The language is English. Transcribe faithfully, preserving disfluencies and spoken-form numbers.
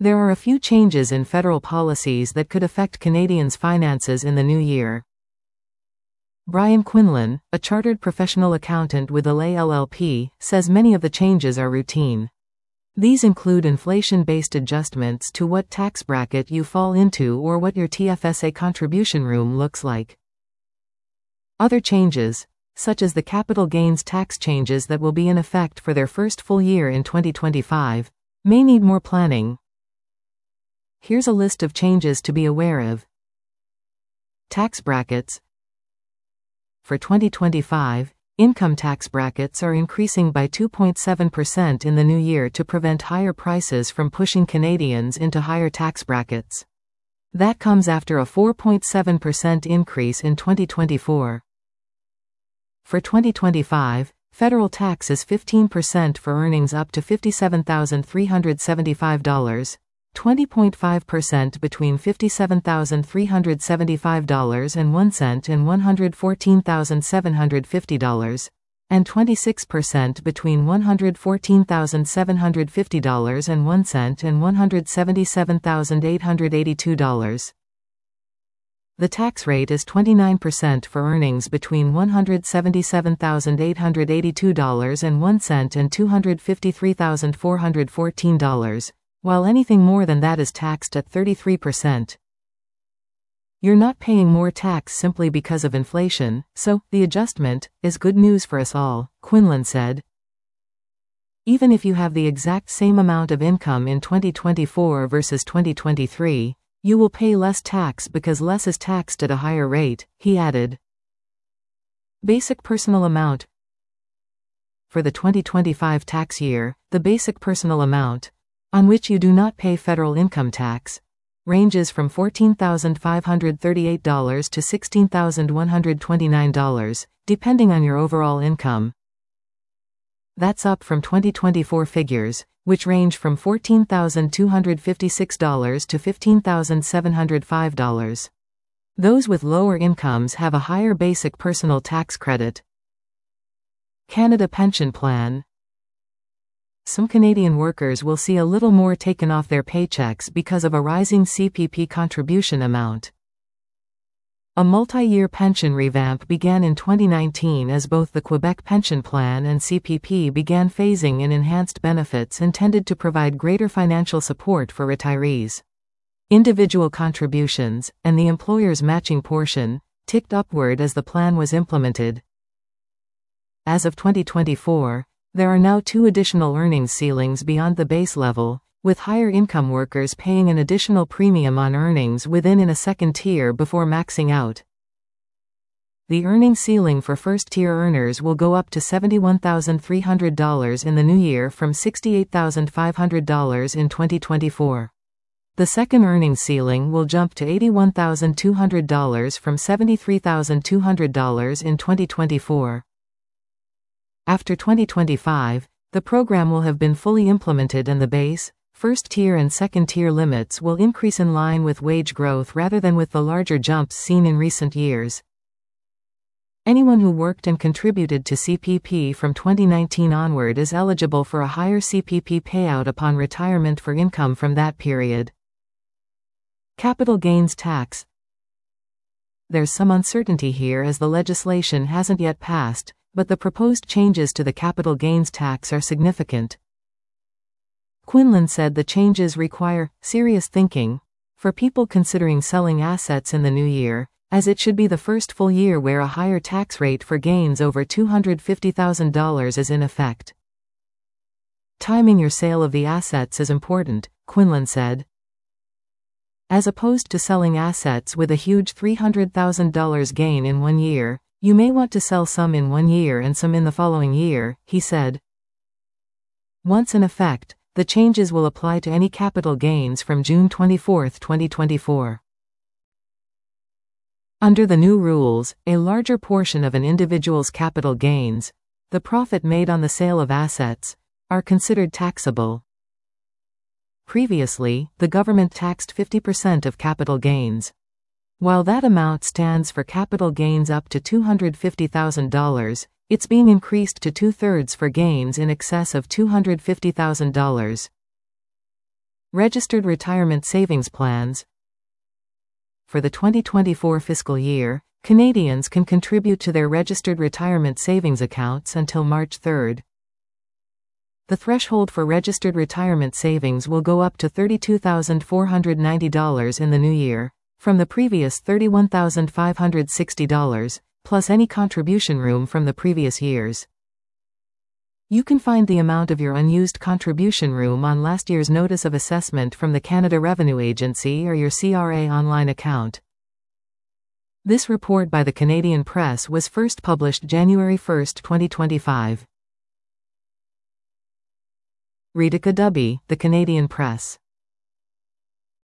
There are a few changes in federal policies that could affect Canadians' finances in the new year. Brian Quinlan, a chartered professional accountant with Allais L L P, says many of the changes are routine. These include inflation-based adjustments to what tax bracket you fall into or what your T F S A contribution room looks like. Other changes, such as the capital gains tax changes that will be in effect for their first full year in twenty twenty-five, may need more planning. Here's a list of changes to be aware of. Tax brackets. For twenty twenty-five, income tax brackets are increasing by two point seven percent in the new year to prevent higher prices from pushing Canadians into higher tax brackets. That comes after a four point seven percent increase in twenty twenty-four. For twenty twenty-five, federal tax is fifteen percent for earnings up to fifty-seven thousand three hundred seventy-five dollars, twenty point five percent between fifty-seven thousand three hundred seventy-five dollars and one cent and one hundred fourteen thousand seven hundred fifty dollars, and twenty-six percent between one hundred fourteen thousand seven hundred fifty dollars and one cent and one hundred seventy-seven thousand eight hundred eighty-two dollars. The tax rate is twenty-nine percent for earnings between one hundred seventy-seven thousand eight hundred eighty-two dollars and one cent and two hundred fifty-three thousand four hundred fourteen dollars, while anything more than that is taxed at thirty-three percent. You're not paying more tax simply because of inflation, so the adjustment is good news for us all, Quinlan said. Even if you have the exact same amount of income in twenty twenty-four versus twenty twenty-three, you will pay less tax because less is taxed at a higher rate, he added. Basic personal amount. For the twenty twenty-five tax year, the basic personal amount, on which you do not pay federal income tax, ranges from fourteen thousand five hundred thirty-eight dollars to sixteen thousand one hundred twenty-nine dollars, depending on your overall income. That's up from twenty twenty-four figures, which range from fourteen thousand two hundred fifty-six dollars to fifteen thousand seven hundred five dollars. Those with lower incomes have a higher basic personal tax credit. Canada Pension Plan. Some Canadian workers will see a little more taken off their paychecks because of a rising C P P contribution amount. A multi-year pension revamp began in twenty nineteen as both the Quebec Pension Plan and C P P began phasing in enhanced benefits intended to provide greater financial support for retirees. Individual contributions, and the employer's matching portion, ticked upward as the plan was implemented. As of twenty twenty-four, there are now two additional earnings ceilings beyond the base level, with higher income workers paying an additional premium on earnings within in a second tier before maxing out. The earnings ceiling for first-tier earners will go up to seventy-one thousand three hundred dollars in the new year from sixty-eight thousand five hundred dollars in twenty twenty-four. The second earnings ceiling will jump to eighty-one thousand two hundred dollars from seventy-three thousand two hundred dollars in twenty twenty-four. After twenty twenty-five, the program will have been fully implemented and the base, first-tier and second-tier limits will increase in line with wage growth rather than with the larger jumps seen in recent years. Anyone who worked and contributed to C P P from twenty nineteen onward is eligible for a higher C P P payout upon retirement for income from that period. Capital gains tax. There's some uncertainty here as the legislation hasn't yet passed, but the proposed changes to the capital gains tax are significant. Quinlan said the changes require serious thinking for people considering selling assets in the new year, as it should be the first full year where a higher tax rate for gains over two hundred fifty thousand dollars is in effect. Timing your sale of the assets is important, Quinlan said. As opposed to selling assets with a huge three hundred thousand dollars gain in one year, you may want to sell some in one year and some in the following year, he said. Once in effect, the changes will apply to any capital gains from June twenty-fourth, twenty twenty-four. Under the new rules, a larger portion of an individual's capital gains, the profit made on the sale of assets, are considered taxable. Previously, the government taxed fifty percent of capital gains. While that amount stands for capital gains up to two hundred fifty thousand dollars, it's being increased to two-thirds for gains in excess of two hundred fifty thousand dollars. Registered retirement savings plans. For the twenty twenty-four fiscal year, Canadians can contribute to their registered retirement savings accounts until March third. The threshold for registered retirement savings will go up to thirty-two thousand four hundred ninety dollars in the new year, from the previous thirty-one thousand five hundred sixty dollars, plus any contribution room from the previous years. You can find the amount of your unused contribution room on last year's Notice of Assessment from the Canada Revenue Agency or your C R A online account. This report by the Canadian Press was first published January first, twenty twenty-five. Redika Dubby, The Canadian Press.